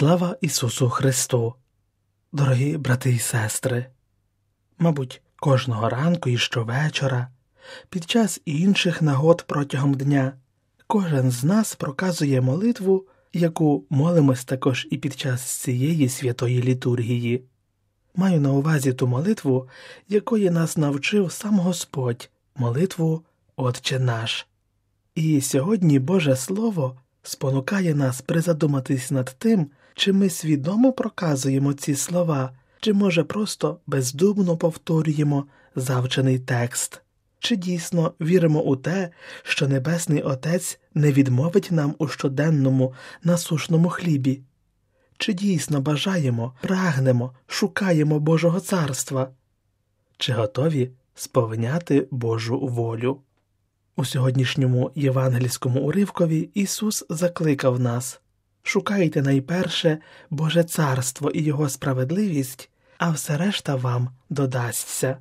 Слава Ісусу Христу! Дорогі брати і сестри! Мабуть, кожного ранку і щовечора, під час інших нагод протягом дня, кожен з нас проказує молитву, яку молимось також і під час цієї святої літургії. Маю на увазі ту молитву, якої нас навчив сам Господь, молитву «Отче наш». І сьогодні Боже Слово спонукає нас призадуматись над тим, чи ми свідомо проказуємо ці слова, чи, може, просто бездумно повторюємо завчений текст. Чи дійсно віримо у те, що Небесний Отець не відмовить нам у щоденному насушному хлібі? Чи дійсно бажаємо, прагнемо, шукаємо Божого Царства? Чи готові сповняти Божу волю? У сьогоднішньому євангельському уривкові Ісус закликав нас: «Шукайте найперше Боже Царство і Його справедливість, а все решта вам додасться».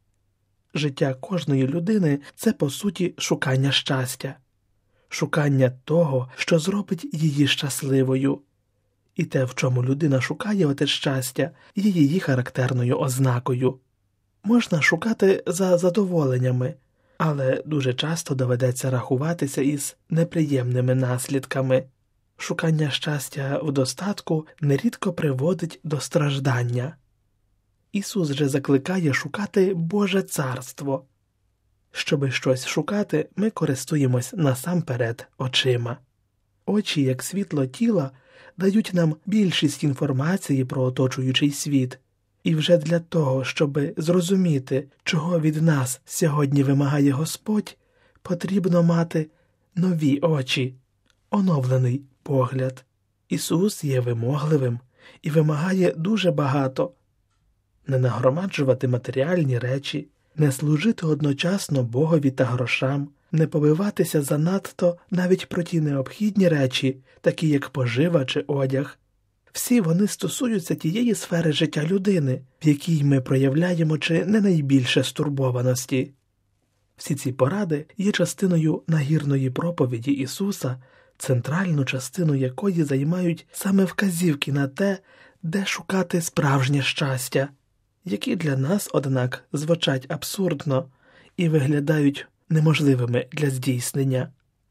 Життя кожної людини – це, по суті, шукання щастя. Шукання того, що зробить її щасливою. І те, в чому людина шукає оте щастя, є її характерною ознакою. Можна шукати за задоволеннями, але дуже часто доведеться рахуватися із неприємними наслідками. Шукання щастя в достатку нерідко приводить до страждання. Ісус же закликає шукати Боже Царство. Щоби щось шукати, ми користуємось насамперед очима. Очі, як світло тіла, дають нам більшість інформації про оточуючий світ. І вже для того, щоби зрозуміти, чого від нас сьогодні вимагає Господь, потрібно мати нові очі, оновлений погляд. Ісус є вимогливим і вимагає дуже багато. Не нагромаджувати матеріальні речі, не служити одночасно Богові та грошам, не побиватися занадто навіть про ті необхідні речі, такі як пожива чи одяг. Всі вони стосуються тієї сфери життя людини, в якій ми проявляємо чи не найбільше стурбованості. Всі ці поради є частиною нагірної проповіді Ісуса, центральну частину якої займають саме вказівки на те, де шукати справжнє щастя, які для нас, однак, звучать абсурдно і виглядають неможливими для здійснення.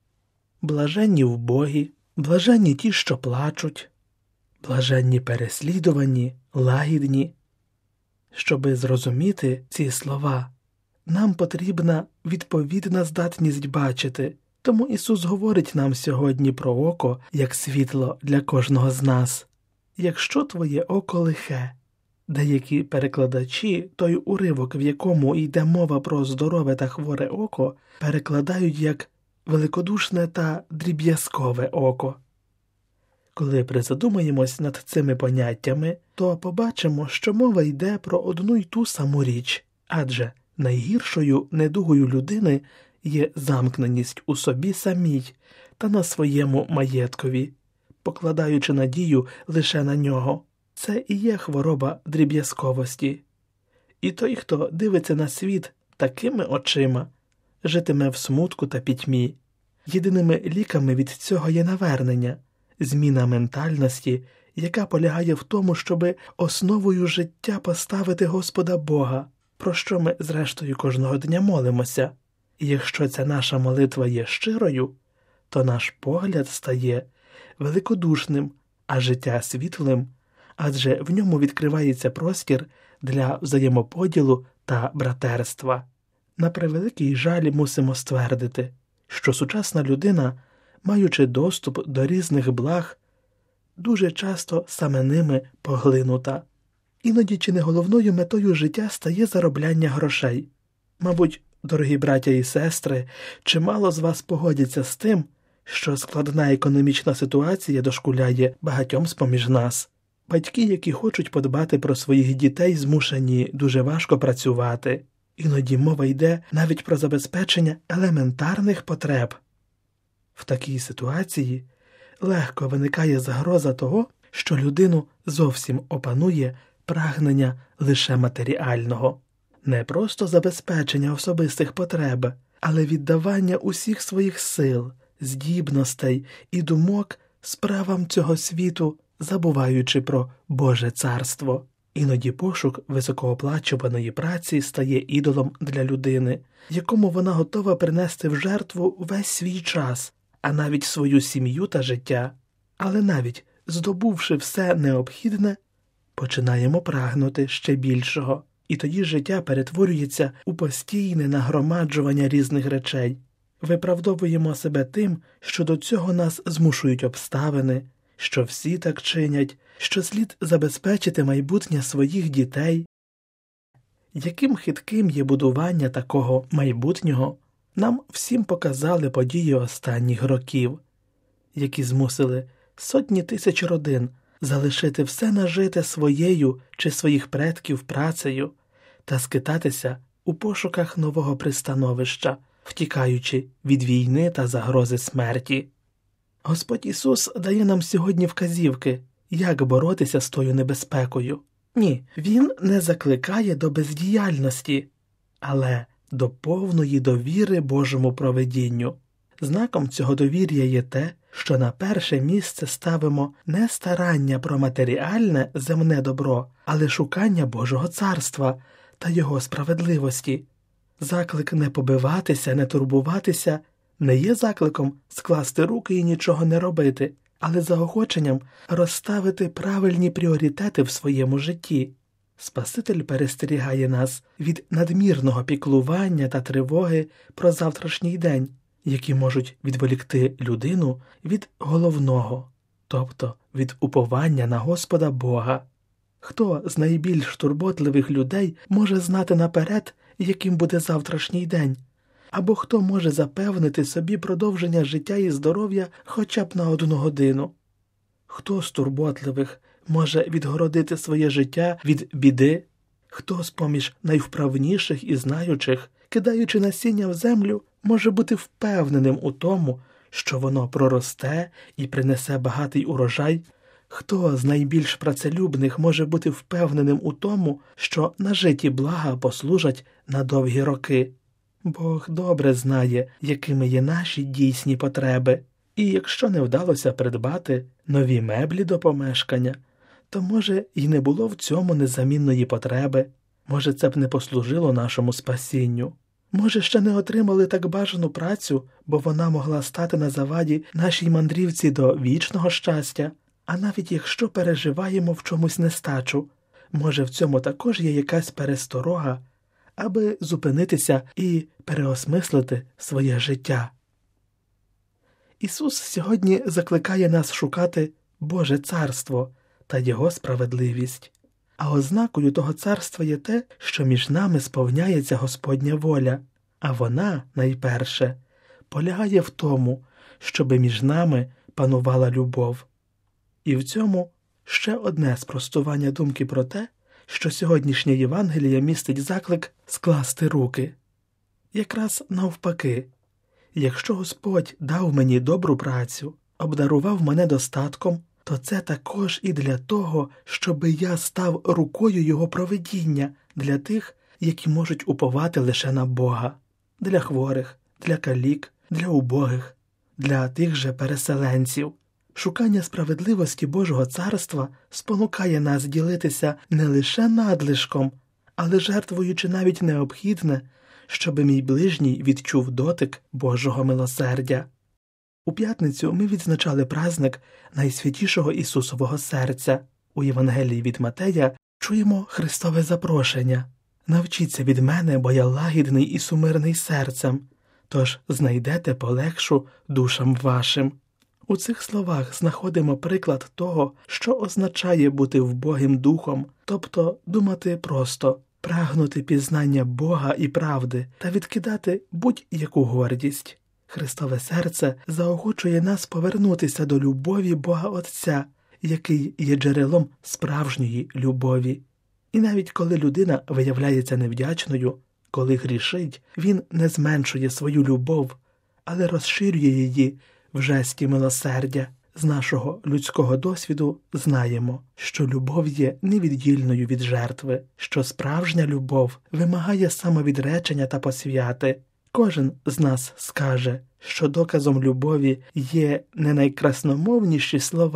Блаженні вбогі, блаженні ті, що плачуть, блаженні переслідувані, лагідні. Щоби зрозуміти ці слова, нам потрібна відповідна здатність бачити. Тому Ісус говорить нам сьогодні про око як світло для кожного з нас. Якщо твоє око лихе, деякі перекладачі той уривок, в якому йде мова про здорове та хворе око, перекладають як великодушне та дріб'язкове око. Коли призадумаємось над цими поняттями, то побачимо, що мова йде про одну й ту саму річ, адже найгіршою недугою людини є замкненість у собі самій та на своєму маєткові, покладаючи надію лише на нього. Це і є хвороба дріб'язковості. І той, хто дивиться на світ такими очима, житиме в смутку та пітьмі. Єдиними ліками від цього є навернення, зміна ментальності, яка полягає в тому, щоби основою життя поставити Господа Бога, про що ми, зрештою, кожного дня молимося. І якщо ця наша молитва є щирою, то наш погляд стає великодушним, а життя світлим, адже в ньому відкривається простір для взаємоподілу та братерства. На превеликий жаль мусимо ствердити, що сучасна людина, маючи доступ до різних благ, дуже часто саме ними поглинута. Іноді чи не головною метою життя стає заробляння грошей. Мабуть, дорогі браття і сестри, чимало з вас погодяться з тим, що складна економічна ситуація дошкуляє багатьом з-поміж нас. Батьки, які хочуть подбати про своїх дітей, змушені дуже важко працювати. Іноді мова йде навіть про забезпечення елементарних потреб. В такій ситуації легко виникає загроза того, що людину зовсім опанує прагнення лише матеріального. Не просто забезпечення особистих потреб, але віддавання усіх своїх сил, здібностей і думок справам цього світу забуваючи про Боже царство. Іноді пошук високооплачуваної праці стає ідолом для людини, якому вона готова принести в жертву весь свій час, а навіть свою сім'ю та життя. Але навіть здобувши все необхідне, починаємо прагнути ще більшого. І тоді життя перетворюється у постійне нагромаджування різних речей. Виправдовуємо себе тим, що до цього нас змушують обставини, що всі так чинять, що слід забезпечити майбутнє своїх дітей. Яким хитким є будування такого майбутнього, нам всім показали події останніх років, які змусили сотні тисяч родин залишити все нажите своєю чи своїх предків працею та скитатися у пошуках нового пристановища, втікаючи від війни та загрози смерті. Господь Ісус дає нам сьогодні вказівки, як боротися з тою небезпекою. Ні, Він не закликає до бездіяльності, але до повної довіри Божому провидінню. Знаком цього довір'я є те, що на перше місце ставимо не старання про матеріальне земне добро, але шукання Божого царства та Його справедливості. Заклик не побиватися, не турбуватися не є закликом скласти руки і нічого не робити, але заохоченням розставити правильні пріоритети в своєму житті. Спаситель перестерігає нас від надмірного піклування та тривоги про завтрашній день, які можуть відволікти людину від головного, тобто від уповання на Господа Бога. Хто з найбільш турботливих людей може знати наперед, яким буде завтрашній день? Або хто може запевнити собі продовження життя і здоров'я хоча б на 1 годину? Хто з турботливих може відгородити своє життя від біди? Хто з-поміж найвправніших і знаючих, кидаючи насіння в землю, може бути впевненим у тому, що воно проросте і принесе багатий урожай? Хто з найбільш працелюбних може бути впевненим у тому, що нажиті блага послужать на довгі роки? Бог добре знає, якими є наші дійсні потреби, і якщо не вдалося придбати нові меблі до помешкання, то, може, і не було в цьому незамінної потреби, може, це б не послужило нашому спасінню. Може, ще не отримали так бажану працю, бо вона могла стати на заваді нашій мандрівці до вічного щастя, а навіть якщо переживаємо в чомусь нестачу, може, в цьому також є якась пересторога, аби зупинитися і переосмислити своє життя. Ісус сьогодні закликає нас шукати Боже царство та Його справедливість. А ознакою того царства є те, що між нами сповняється Господня воля, а вона, найперше, полягає в тому, щоби між нами панувала любов. І в цьому ще одне спростування думки про те, що сьогоднішнє Євангеліє містить заклик скласти руки. Якраз навпаки, якщо Господь дав мені добру працю, обдарував мене достатком, то це також і для того, щоби я став рукою Його провидіння для тих, які можуть уповати лише на Бога, для хворих, для калік, для убогих, для тих же переселенців. Шукання справедливості Божого царства спонукає нас ділитися не лише надлишком, але жертвуючи навіть необхідне, щоби мій ближній відчув дотик Божого милосердя. У п'ятницю ми відзначали праздник Найсвятішого Ісусового серця. У Євангелії від Матея чуємо Христове запрошення: «Навчіться від мене, бо я лагідний і сумирний серцем, тож знайдете полегшу душам вашим». У цих словах знаходимо приклад того, що означає бути вбогим духом, тобто думати просто, прагнути пізнання Бога і правди та відкидати будь-яку гордість. Христове серце заохочує нас повернутися до любові Бога Отця, який є джерелом справжньої любові. І навіть коли людина виявляється невдячною, коли грішить, він не зменшує свою любов, але розширює її в жесті милосердя. З нашого людського досвіду знаємо, що любов є невіддільною від жертви, що справжня любов вимагає самовідречення та посвяти. Кожен з нас скаже, що доказом любові є не найкрасномовніші слова,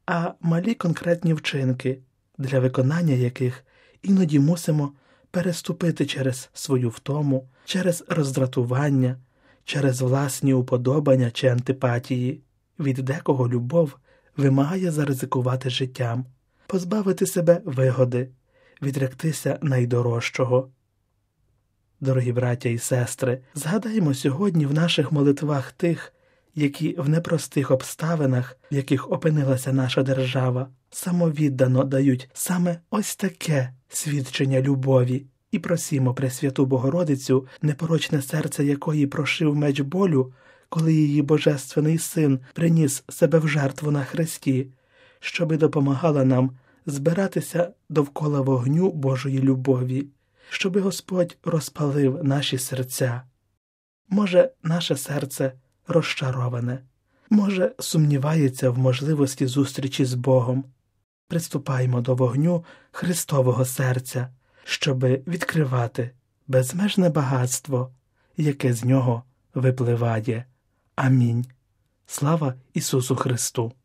а малі конкретні вчинки, для виконання яких іноді мусимо переступити через свою втому, через роздратування, через власні уподобання чи антипатії. Від декого любов вимагає заризикувати життям, позбавити себе вигоди, відректися найдорожчого. Дорогі браття і сестри, згадаймо сьогодні в наших молитвах тих, які в непростих обставинах, в яких опинилася наша держава, самовіддано дають саме ось таке свідчення любові, і просімо Пресвяту Богородицю, непорочне серце якої прошив меч болю, коли її Божественний Син приніс себе в жертву на хресті, щоби допомагала нам збиратися довкола вогню Божої любові, щоби Господь розпалив наші серця. Може, наше серце розчароване, може, сумнівається в можливості зустрічі з Богом. Приступаймо до вогню Христового серця, щоби відкривати безмежне багатство, яке з нього випливає. Амінь. Слава Ісусу Христу!